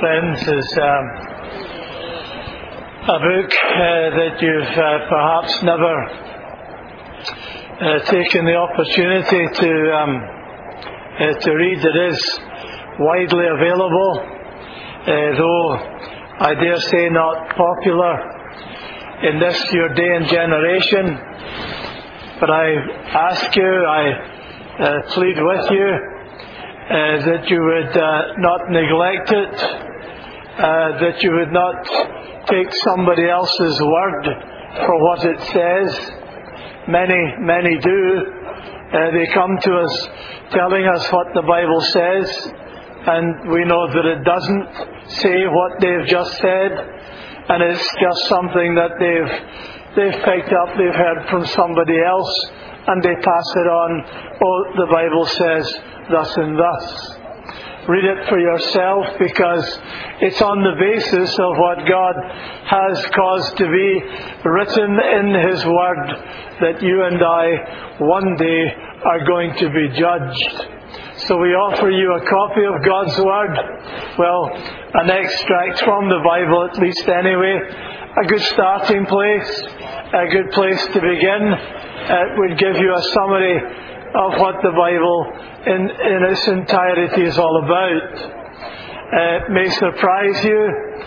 Friends, is a book that you've perhaps never taken the opportunity to read. It is widely available, though I dare say not popular in this your day and generation. But I ask you, I plead with you, that you would not neglect it, that you would not take somebody else's word for what it says. Many do. They come to us telling us what the Bible says, and we know that it doesn't say what they've just said, and it's just something that they've picked up, they've heard from somebody else, and they pass it on. Oh, the Bible says thus and thus. Read it for yourself, because it's on the basis of what God has caused to be written in His Word that you and I one day are going to be judged. So we offer you a copy of God's Word, well, an extract from the Bible at least anyway, a good starting place, a good place to begin. It would give you a summary of what the Bible in its entirety is all about. It may surprise you,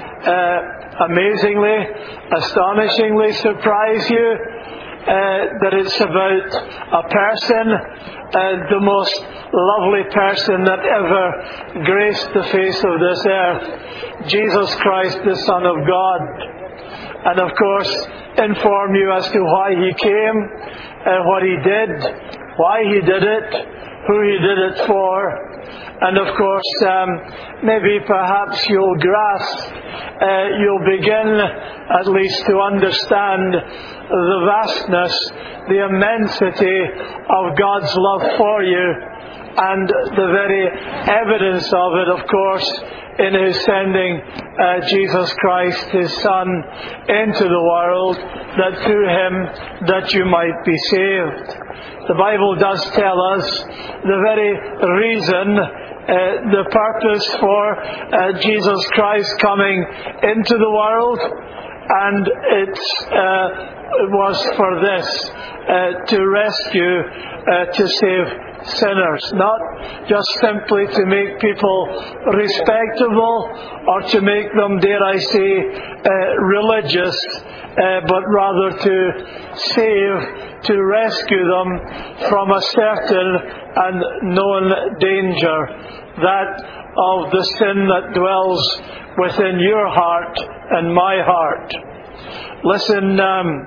amazingly, astonishingly surprise you, that it's about a person, the most lovely person that ever graced the face of this earth, Jesus Christ, the Son of God. And of course, inform you as to why He came, what He did, why He did it, who He did it for, and of course, maybe perhaps you'll grasp, you'll begin at least to understand the vastness, the immensity of God's love for you, and the very evidence of it, of course, in His sending Jesus Christ, His Son, into the world, that through Him that you might be saved. The Bible does tell us the very reason, the purpose for Jesus Christ coming into the world, and it was for this, to rescue, to save sinners, not just simply to make people respectable or to make them, dare I say, religious, but rather to save, to rescue them from a certain and known danger, that of the sin that dwells within your heart and my heart. Listen,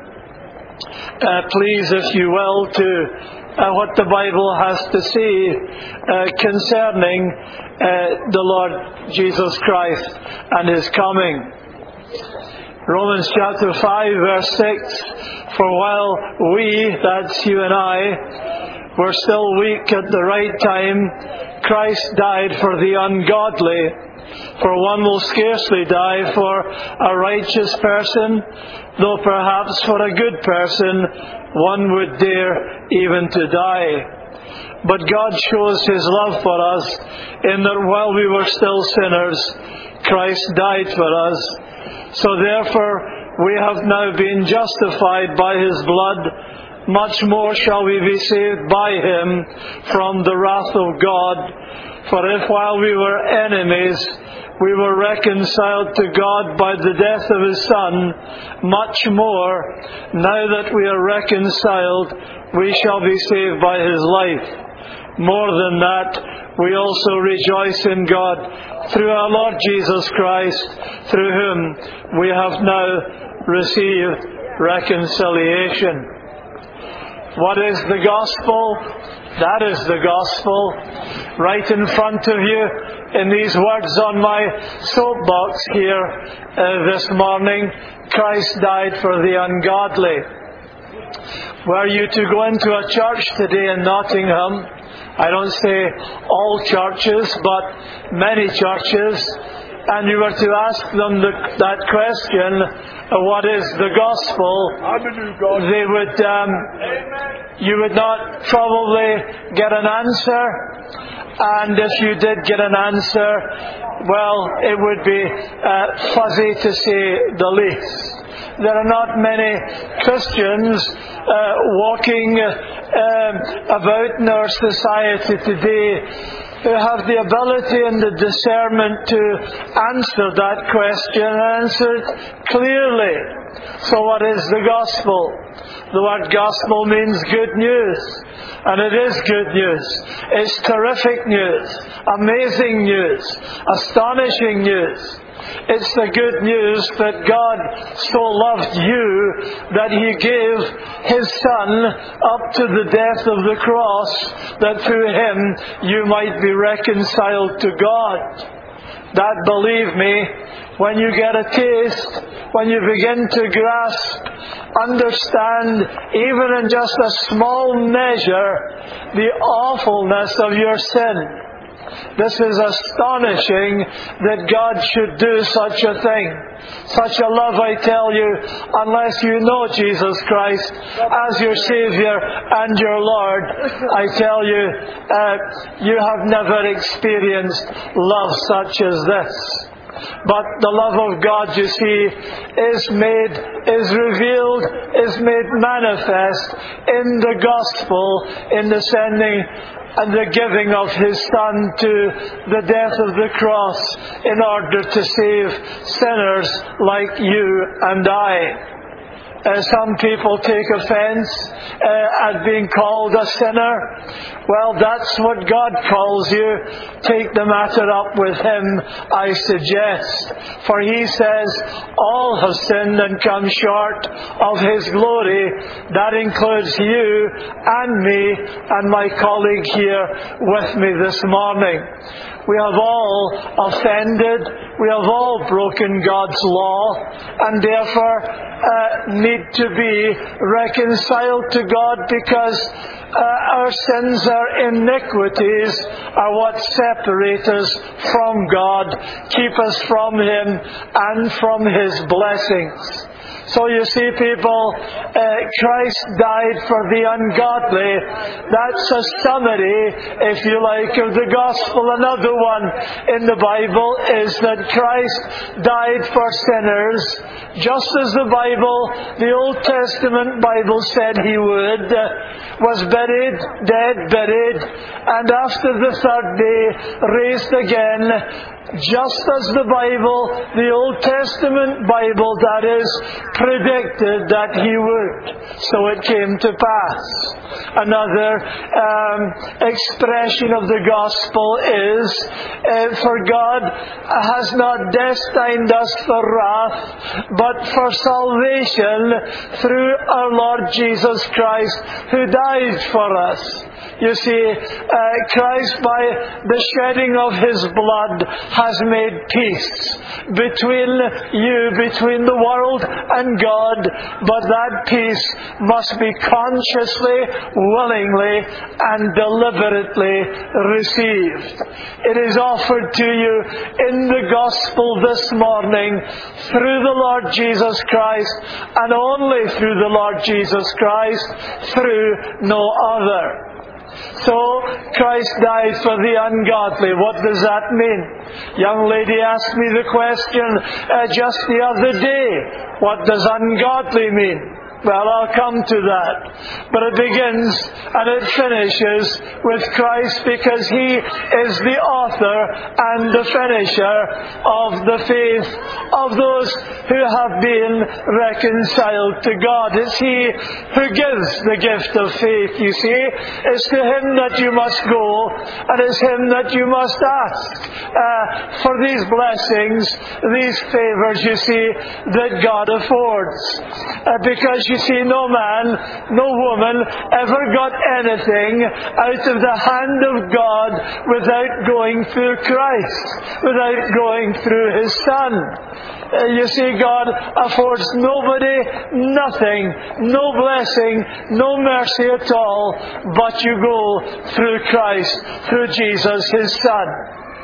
please, if you will, to what the Bible has to say concerning the Lord Jesus Christ and His coming. Romans chapter 5 verse 6, for while we, that's you and I, were still weak at the right time, Christ died for the ungodly. For one will scarcely die for a righteous person, though perhaps for a good person one would dare even to die. But God shows His love for us in that while we were still sinners, Christ died for us. So therefore we have now been justified by His blood, much more shall we be saved by Him from the wrath of God. For if while we were enemies, we were reconciled to God by the death of His Son, much more, now that we are reconciled, we shall be saved by His life. More than that, we also rejoice in God through our Lord Jesus Christ, through whom we have now received reconciliation. What is the gospel? That is the gospel. Right in front of you, in these words on my soapbox here this morning, Christ died for the ungodly. Were you to go into a church today in Nottingham, I don't say all churches, but many churches, and you were to ask them that question, what is the gospel? They would, you would not probably get an answer, and if you did get an answer, well, it would be fuzzy to say the least. There are not many Christians walking about in our society today who have the ability and the discernment to answer that question and answer it clearly. So what is the gospel? The word gospel means good news. And it is good news. It's terrific news, amazing news, astonishing news. It's the good news that God so loved you that He gave His Son up to the death of the cross, that through Him you might be reconciled to God. That, believe me, when you get a taste, when you begin to grasp, understand, even in just a small measure, the awfulness of your sin. This is astonishing that God should do such a thing. Such a love, I tell you, unless you know Jesus Christ as your Savior and your Lord, I tell you, you have never experienced love such as this. But the love of God, you see, is revealed, is made manifest in the gospel, in the sending and the giving of His Son to the death of the cross in order to save sinners like you and I. Some people take offense at being called a sinner. Well, that's what God calls you. Take the matter up with Him, I suggest. For He says, all have sinned and come short of His glory. That includes you and me and my colleague here with me this morning. We have all offended, we have all broken God's law, and therefore need to be reconciled to God, because our sins, our iniquities are what separate us from God, keep us from Him and from His blessings. So you see, people, Christ died for the ungodly. That's a summary, if you like, of the gospel. Another one in the Bible is that Christ died for sinners, just as the Bible, the Old Testament Bible said He would, was buried, dead, buried, and after the third day raised again, just as the Bible, the Old Testament Bible, that is, predicted that He would. So it came to pass. Another expression of the gospel is, for God has not destined us for wrath, but for salvation through our Lord Jesus Christ, who died for us. You see, Christ, by the shedding of His blood, has made peace between the world and God, but that peace must be consciously, willingly, and deliberately received. It is offered to you in the gospel this morning through the Lord Jesus Christ, and only through the Lord Jesus Christ, through no other. So, Christ died for the ungodly. What does that mean? Young lady asked me the question just the other day. What does ungodly mean? Well, I'll come to that. But it begins and it finishes with Christ, because He is the author and the finisher of the faith of those who have been reconciled to God. It's He who gives the gift of faith, you see. It's to Him that you must go, and it's Him that you must ask for these blessings, these favours, you see, that God affords. Because you see, no man, no woman ever got anything out of the hand of God without going through Christ, without going through His Son. You see, God affords nobody nothing, no blessing, no mercy at all, but you go through Christ, through Jesus, His Son.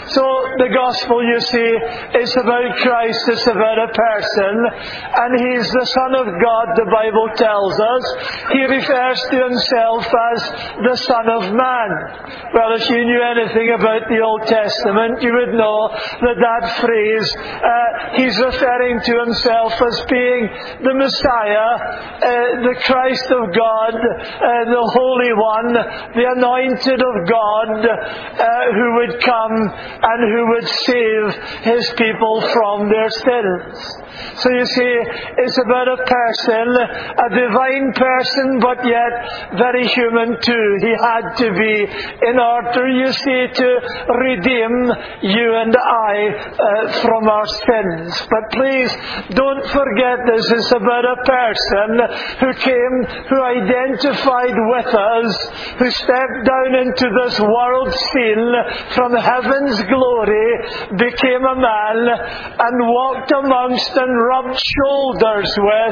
So the gospel, you see, is about Christ, it's about a person, and He's the Son of God, the Bible tells us. He refers to Himself as the Son of Man. Well, if you knew anything about the Old Testament, you would know that phrase, He's referring to Himself as being the Messiah, the Christ of God, the Holy One, the Anointed of God, who would come and who would save His people from their sins. So you see, it's about a person, a divine person, but yet very human too. He had to be in order, you see, to redeem you and I from our sins. But please don't forget this. It's about a person who came, who identified with us, who stepped down into this world scene from heaven's glory, became a man, and walked amongst and rubbed shoulders with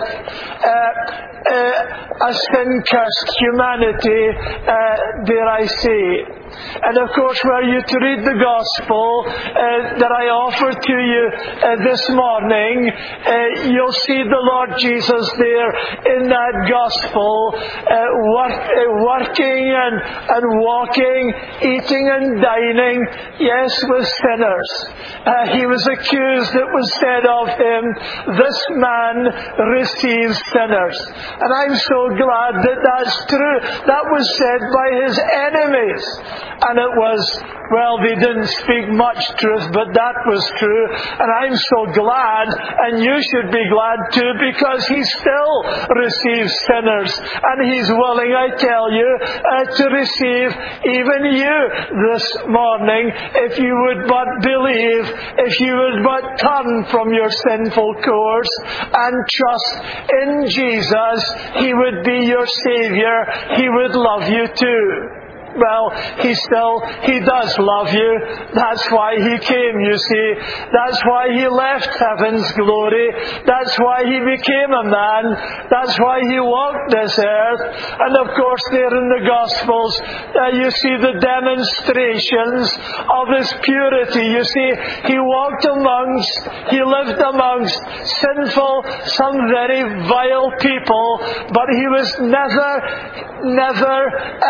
a sin-cursed humanity, dare I say. And of course, were you to read the Gospel that I offer to you this morning, you'll see the Lord Jesus there in that Gospel, working and walking, eating and dining, yes, with sinners. He was accused, it was said of Him, this man receives sinners. And I'm so glad that that's true. That was said by His enemies. And it was, well, they didn't speak much truth, but that was true. And I'm so glad, and you should be glad too, because He still receives sinners. And He's willing, I tell you, to receive even you this morning, if you would but believe, if you would but turn from your sinful course and trust in Jesus. He would be your Saviour. He would love you too. Well, He does love you. That's why He came, you see. That's why He left heaven's glory. That's why He became a man. That's why He walked this earth. And of course, there in the Gospels, you see the demonstrations of His purity. You see, He He lived amongst sinful, some very vile people, but He was never,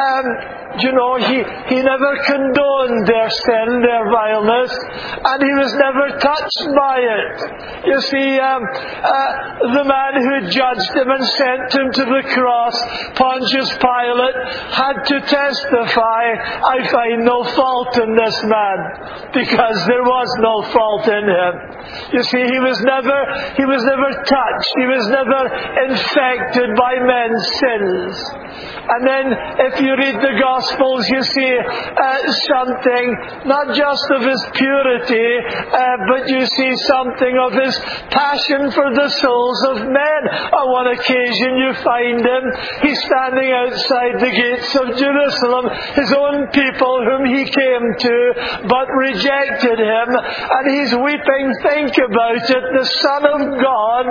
He never condoned their sin, their vileness, and He was never touched by it. You see, the man who judged Him and sent Him to the cross, Pontius Pilate, had to testify, I find no fault in this man, because there was no fault in Him. You see, He was never touched. He was never infected by men's sins. And then, if you read the Gospels, you see something, not just of His purity, but you see something of His passion for the souls of men. On one occasion you find Him, He's standing outside the gates of Jerusalem, His own people whom He came to, but rejected Him, and He's weeping. Think about it, the Son of God,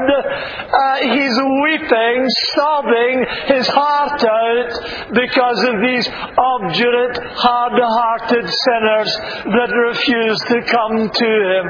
He's weeping, sobbing His heart out, because of these obdurate, hard-hearted sinners that refuse to come to Him.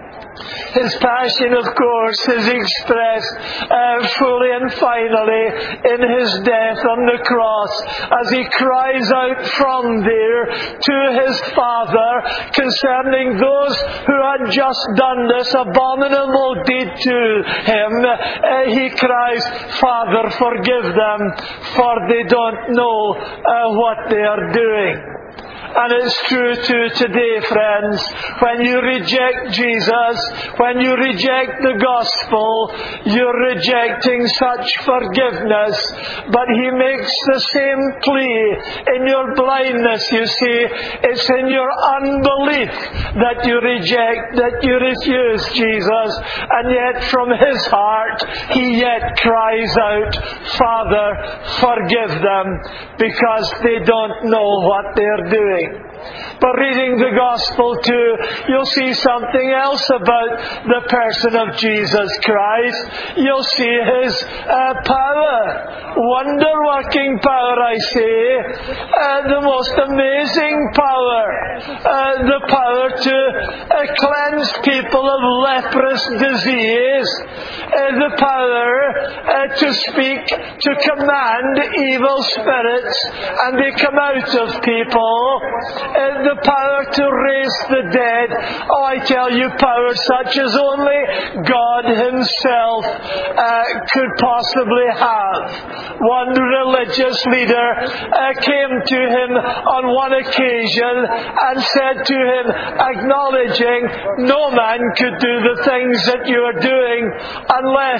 His passion, of course, is expressed fully and finally in His death on the cross, as He cries out from there to His Father concerning those who had just done this abominable deed to Him. He cries, Father, forgive them, for they don't know what they are doing. And it's true too today, friends. When you reject Jesus, when you reject the gospel, you're rejecting such forgiveness. But He makes the same plea in your blindness, you see. It's in your unbelief that you reject, that you refuse Jesus. And yet from His heart, He yet cries out, Father, forgive them, because they don't know what they're doing. But reading the Gospel too, you'll see something else about the person of Jesus Christ. You'll see His power. Wonder-working power, I say. The most amazing power. The power to cleanse people of leprous disease. The power to speak, to command evil spirits, and they come out of people. The power to raise the dead. Oh, I tell you, power such as only God Himself could possibly have. One religious leader came to Him on one occasion and said to Him, acknowledging no man could do the things that you are doing unless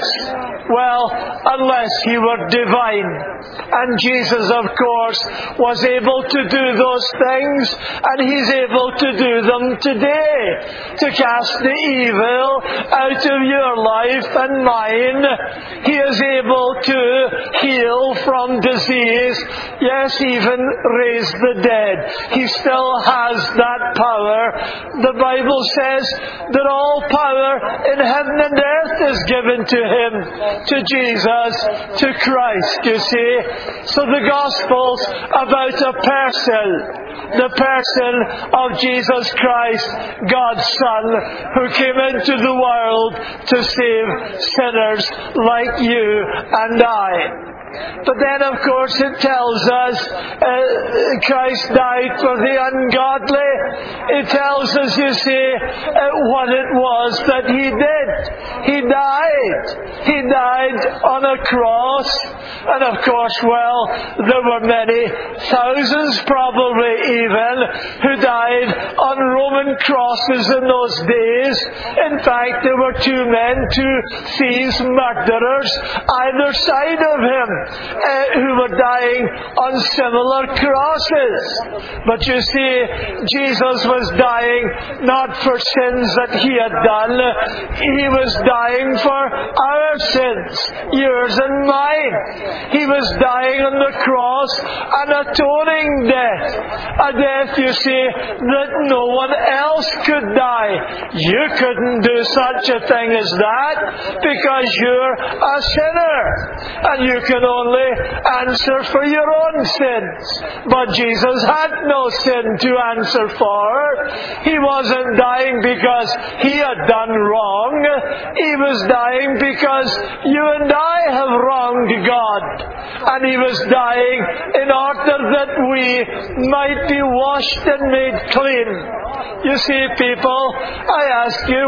He were divine. And Jesus, of course, was able to do those things, and He's able to do them today, to cast the evil out of your life and mine. He is able to heal from disease, yes, even raise the dead. He still has that power. The Bible says that all power in heaven and earth is given to Him, to Jesus, to Christ, you see. So the Gospel's about a person, the person of Jesus Christ, God's Son, who came into the world to save sinners like you and I. But then, of course, it tells us Christ died for the ungodly. It tells us, you see, what it was that He did. He died. He died on a cross. And of course, there were many thousands, probably even, who died on Roman crosses in those days. In fact, there were two men, two thieves, murderers, either side of Him, who were dying on similar crosses. But you see, Jesus was dying not for sins that He had done. He was dying for our sins, yours and mine. He was dying on the cross, an atoning death. A death, you see, that no one else could die. You couldn't do such a thing as that because you're a sinner. And you can only answer for your own sins. But Jesus had no sin to answer for. He wasn't dying because He had done wrong. He was dying because you and I have wronged God. And He was dying in order that we might be washed and made clean. You see, people, I ask you,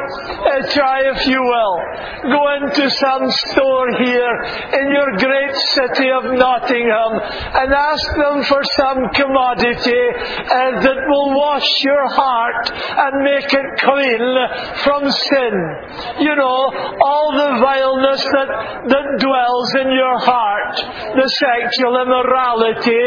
try if you will. Go into some store here in your great city of Nottingham and ask them for some commodity that will wash your heart and make it clean from sin. You know, all the vileness that dwells in your heart, the sexual immorality,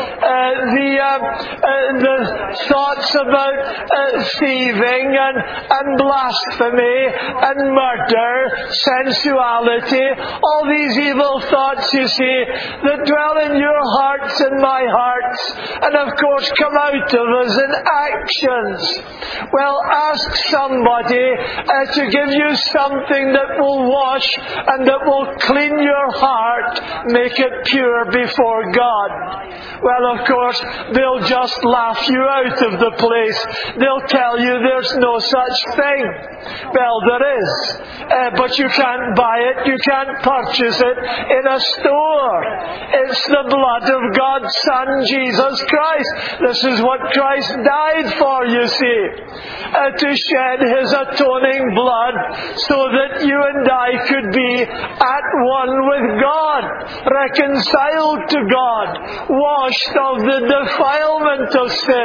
the thoughts about thieving and blasphemy and murder, sensuality, all these evil thoughts, you see, that dwell in your hearts and my hearts, and of course come out of us in actions. Well, ask somebody to give you something that will wash and that will clean your heart, make it pure before God. Well, of course, they'll just laugh you out of the place. They'll tell you there's no such thing. Well, there is. But you can't buy it. You can't purchase it in a store. It's the blood of God's Son, Jesus Christ. This is what Christ died for, you see. To shed His atoning blood so that you and I could be at one with God, reconciled to God, washed of the defilement of sin.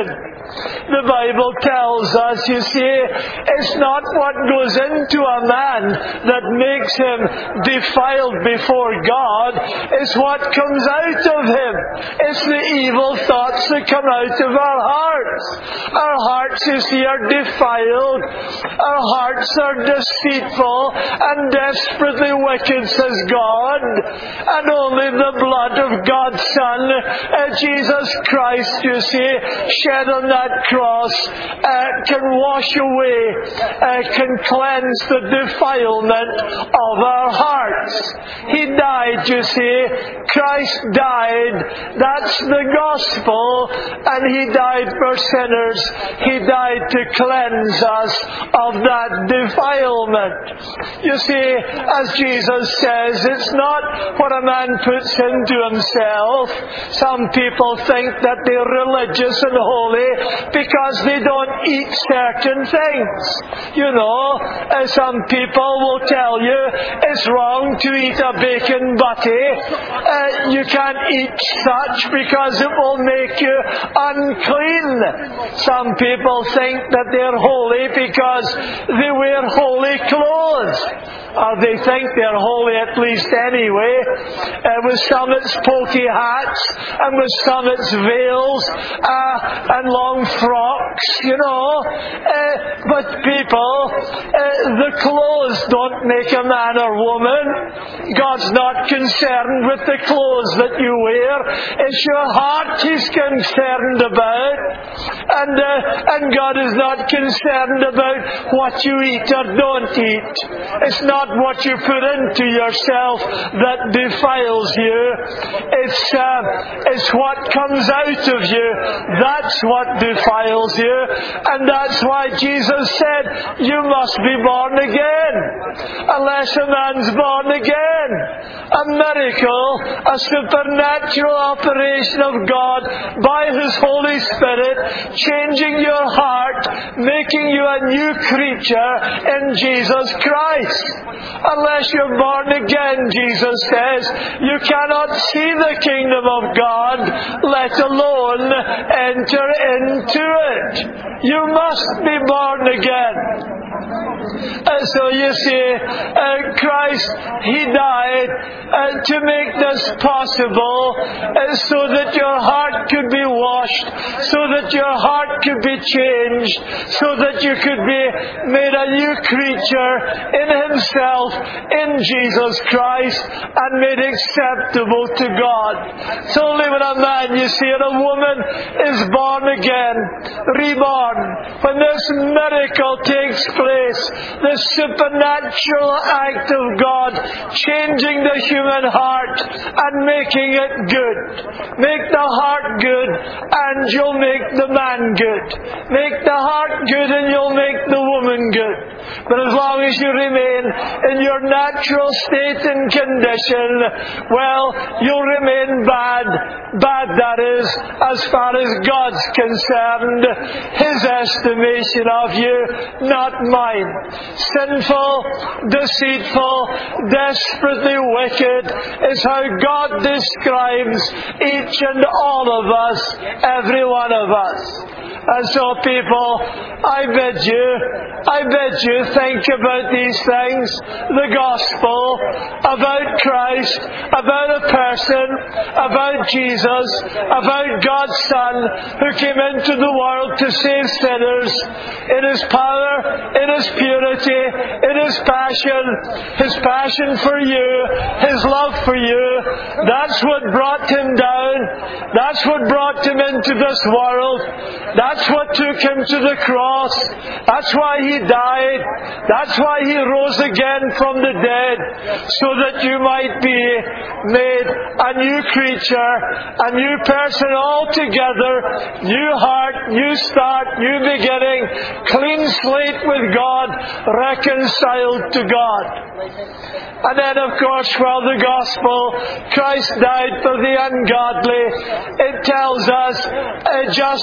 The Bible tells us, you see, it's not what goes into a man that makes him defiled before God. It's what comes out of him. It's the evil thoughts that come out of our hearts. Our hearts, you see, are defiled. Our hearts are deceitful and desperately wicked, says God. And only the blood of God's Son, Jesus Christ, you see, shed on that cross, can wash away, can cleanse the defilement of our hearts. He died, you see. Christ died. That's the gospel. And He died for sinners. He died to cleanse us of that defilement. You see, as Jesus says, it's not what a man puts into himself. Some people think that they're religious and holy because they don't eat certain things. You know, some people will tell you it's wrong to eat a bacon butty. You can't eat such because it will make you unclean. Some people think that they're holy because they wear holy clothes. Or they think they're holy at least anyway. With some it's pokey hats, and with some it's veils, and long frocks, you know. But people, the clothes don't make a man or woman. God's not concerned with the clothes that you wear. It's your heart He's concerned about. And God is not concerned about what you eat or don't eat. It's not what you put into yourself that defiles you. It's what comes out of you. That's what defiles you. And that's why Jesus said, you must be born again. Unless a man's born again. A miracle, a supernatural operation of God by His Holy Spirit, changing your heart, making you a new creature in Jesus Christ. Unless you're born again, Jesus says, you cannot see the kingdom of God, let alone enter into it. You must be born again. So you see, Christ, He died to make this possible, so that your heart could be washed, so that your heart could be changed, so that you could be made a new creature in Himself, in Jesus Christ, and made acceptable to God. So only when a man, you see, and a woman is born again, reborn, when this miracle takes place, the supernatural act of God changing the human heart and making it good. Make the heart good and you'll make the man good. Make the heart good and you'll make the woman good. But as long as you remain in your natural state and condition, well, you'll remain bad. Bad, that is, as far as God's concerned. His estimation of you, not mine. Sinful, deceitful, desperately wicked is how God describes each and all of us, every one of us. And so people, I bid you think about these things. The gospel, about Christ, about a person, about Jesus, about God's Son who came into the world to save sinners. In His power, in His purity, in His passion for you, His love for you. That's what brought Him down. That's what brought Him into this world. That's what took Him to the cross. That's why He died. That's why He rose again from the dead, so that you might be made a new creature, a new person altogether, new heart, new start, new beginning, clean slate with God, reconciled to God. And then, of course, well, the gospel, Christ died for the ungodly. It tells us just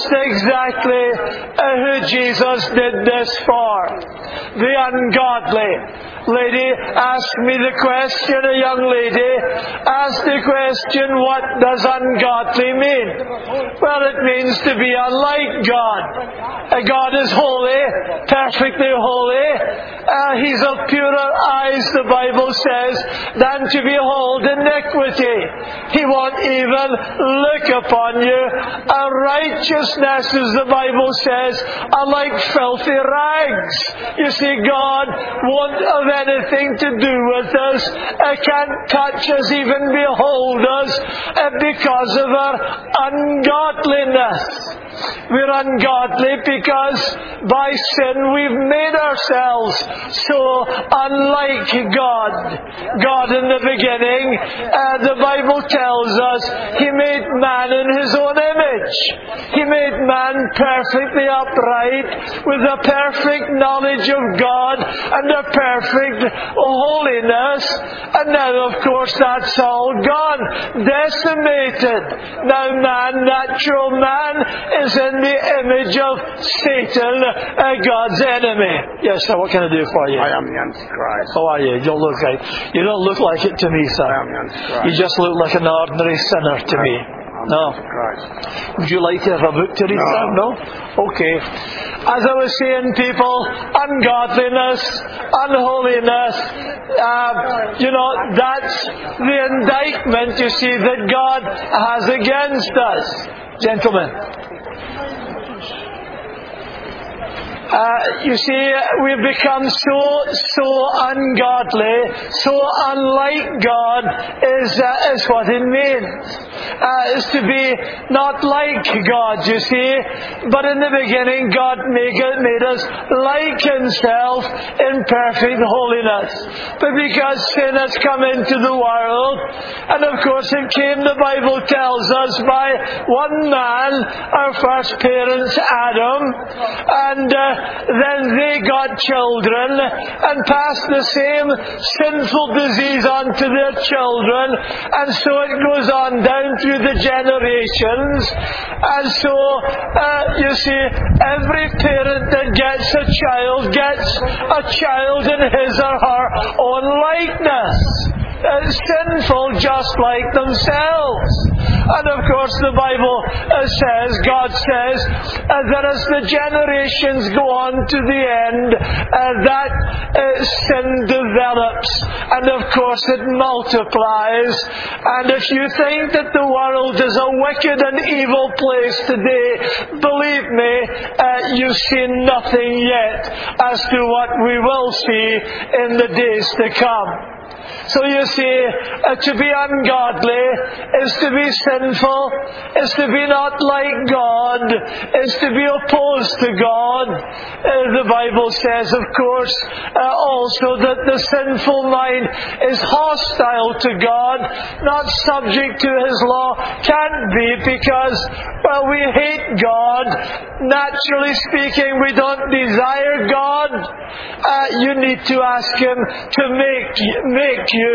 exactly who Jesus did this for. The ungodly. lady asked me the question, a young lady asked the question, what does ungodly mean? Well, it means to be unlike God. God is holy, perfectly holy. He's of purer eyes, the Bible says, than to behold iniquity. He won't even look upon you. Our righteousness, as the Bible says, are like filthy rags. You see, God won't have anything to do with us, can't touch us, even behold us, because of our ungodliness. We're ungodly because by sin we've made ourselves so unlike God. God in the beginning, the Bible tells us, He made man in His own image. He made man perfectly upright, with a perfect knowledge of God and a perfect holiness. And now, of course, that's all gone, decimated. Now man, natural man, is in the image of Satan, God's enemy. Yes, sir, what can I do for you? I am the Antichrist. How are you? You don't look like it to me, sir. I am the Antichrist. You just look like an ordinary sinner to me. No. Would you like to have a book to read? No? Okay. As I was saying, people, ungodliness, unholiness, that's the indictment, you see, that God has against us. Gentlemen. You see, we've become so ungodly, so unlike God is what it means. Is to be not like God, you see. But in the beginning, God made us like Himself in perfect holiness. But because sin has come into the world, and of course it came, the Bible tells us, by one man, our first parents, Adam, and then they got children and passed the same sinful disease on to their children, and so it goes on down through the generations. And so you see, every parent that gets a child in his or her own likeness, sinful just like themselves. And of course the Bible says, God says, that as the generations go on to the end, that sin develops, and of course it multiplies. And if you think that the world is a wicked and evil place today, believe me, you've seen nothing yet as to what we will see in the days to come. So you see, to be ungodly is to be sinful, is to be not like God, is to be opposed to God. The Bible says, of course, also that the sinful mind is hostile to God, not subject to His law. Can't be, because, well, we hate God. Naturally speaking, we don't desire God. You need to ask Him to make you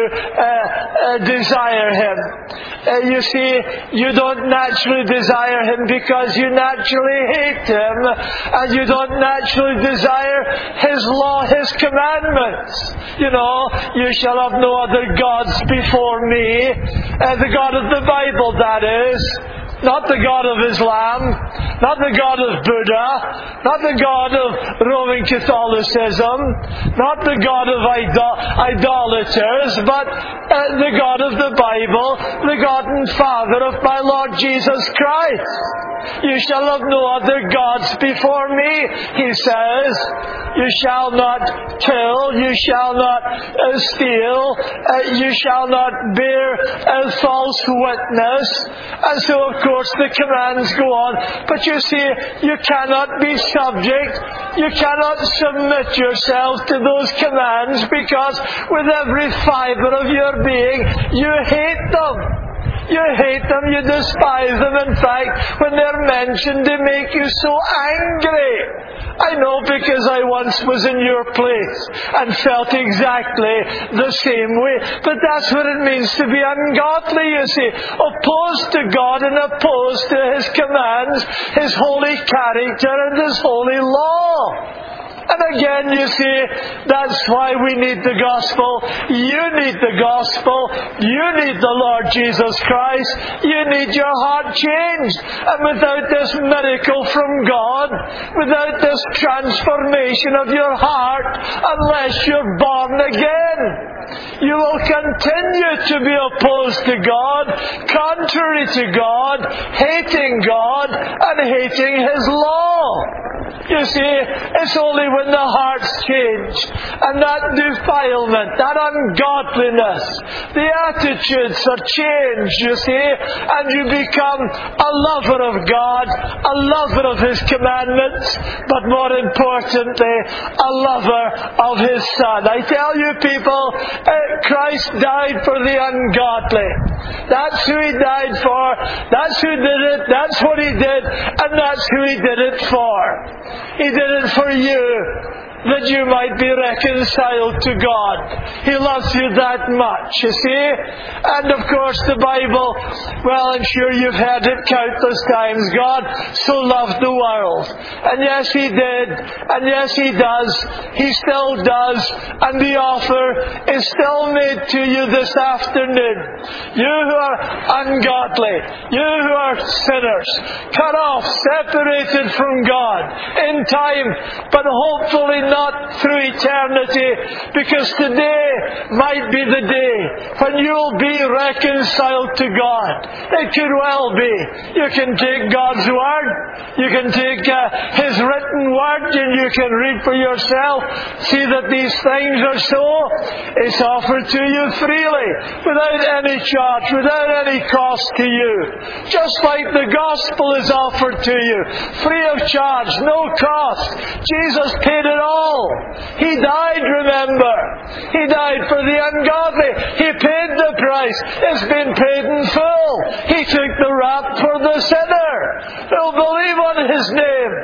desire Him. You see, you don't naturally desire Him because you naturally hate Him, and you don't naturally desire His law, His commandments. You shall have no other gods before me. The God of the Bible, that is. Not the God of Islam, not the God of Buddha, not the God of Roman Catholicism, not the God of idolaters, but the God of the Bible, the God and Father of my Lord Jesus Christ. You shall have no other gods before me, He says. You shall not kill, you shall not steal, you shall not bear false witness. And so, of course, the commands go on. But you see, you cannot be subject, you cannot submit yourself to those commands, because with every fibre of your being, you hate them. You hate them, you despise them. In fact, when they're mentioned, they make you so angry. I know, because I once was in your place and felt exactly the same way. But that's what it means to be ungodly, you see. Opposed to God and opposed to His commands, His holy character and His holy law. And again, you see, that's why we need the gospel. You need the gospel. You need the Lord Jesus Christ. You need your heart changed. And without this miracle from God, without this transformation of your heart, unless you're born again, you will continue to be opposed to God, contrary to God, hating God, and hating His law. You see, it's only when the heart's changed, and that defilement, that ungodliness, the attitudes are changed, you see, and you become a lover of God, a lover of His commandments, but more importantly, a lover of His Son. I tell you people, Christ died for the ungodly. That's who He died for. That's who did it. That's what He did. And that's who He did it for. He did it for you, that you might be reconciled to God. He loves you that much, you see. And of course the Bible, well, I'm sure you've heard it countless times. God so loved the world. And yes, He did. And yes, He does. He still does. And the offer is still made to you this afternoon. You who are ungodly, you who are sinners, cut off, separated from God in time, but hopefully not through eternity, because today might be the day when you'll be reconciled to God. It could well be. You can take God's Word, you can take His written Word, and you can read for yourself, see that these things are so. It's offered to you freely, without any charge, without any cost to you. Just like the gospel is offered to you, free of charge, no cost. Jesus paid it all. He died, remember. He died for the ungodly. He paid the price. It's been paid in full. He took the rap for the sinner. They'll believe on His name.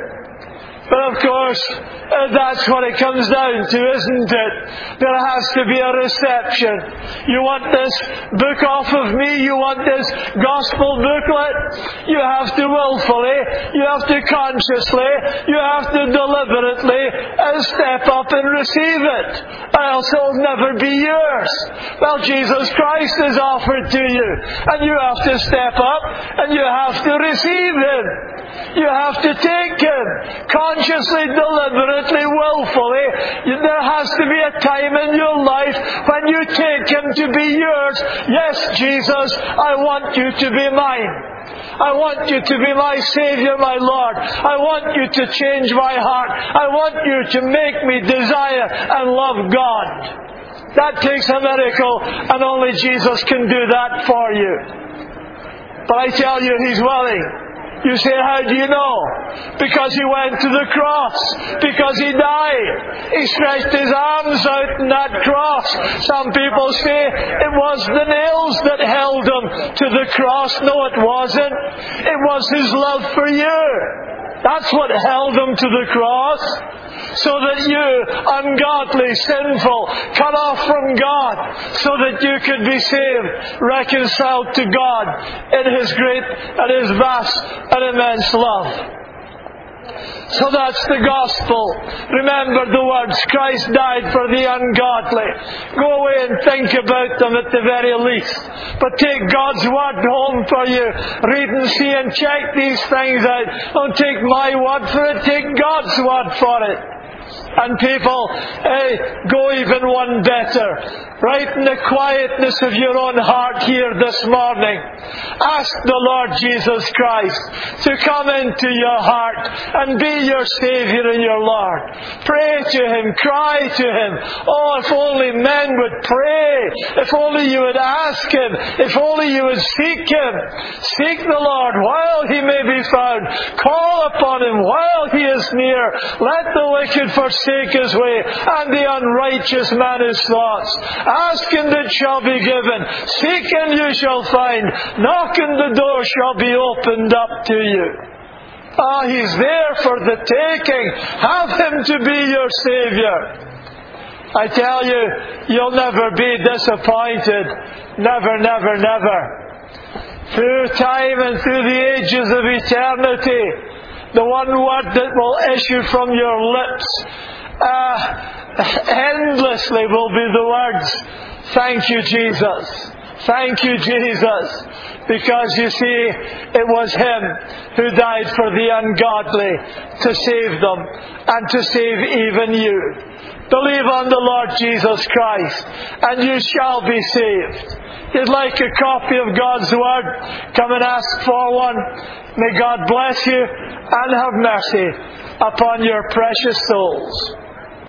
But of course, that's what it comes down to, isn't it? There has to be a reception. You want this book off of me? You want this gospel booklet? You have to willfully, you have to consciously, you have to deliberately step up and receive it. Or else it will never be yours. Well, Jesus Christ is offered to you. And you have to step up and you have to receive Him. You have to take Him. Consciously, deliberately, willfully. There has to be a time in your life when you take Him to be yours. Yes, Jesus, I want you to be mine. I want you to be my Saviour, my Lord. I want you to change my heart. I want you to make me desire and love God. That takes a miracle, and only Jesus can do that for you. But I tell you, He's willing. You say, how do you know? Because He went to the cross. Because He died. He stretched His arms out in that cross. Some people say it was the nails that held Him to the cross. No, it wasn't. It was His love for you. That's what held Him to the cross. So that you, ungodly, sinful, cut off from God, so that you could be saved, reconciled to God in His great and His vast and immense love. So that's the gospel. Remember the words, Christ died for the ungodly. Go away and think about them at the very least. But take God's word home for you. Read and see and check these things out. Don't take my word for it, take God's word for it. And people, go even one better. Right in the quietness of your own heart here this morning, ask the Lord Jesus Christ to come into your heart and be your Saviour and your Lord. Pray to Him, cry to Him. Oh, if only men would pray. If only you would ask Him. If only you would seek Him. Seek the Lord while He may be found. Call upon Him while He is near. Let the wicked forsake his way, and the unrighteous man his thoughts. Ask and it shall be given. Seek and you shall find. Knock and the door shall be opened up to you. He's there for the taking. Have Him to be your Saviour. I tell you, you'll never be disappointed. Never, never, never. Through time and through the ages of eternity, the one word that will issue from your lips endlessly will be the words, "Thank you, Jesus. Thank you, Jesus." Because you see, it was Him who died for the ungodly to save them and to save even you. Believe on the Lord Jesus Christ and you shall be saved. If you'd like a copy of God's Word, come and ask for one. May God bless you and have mercy upon your precious souls.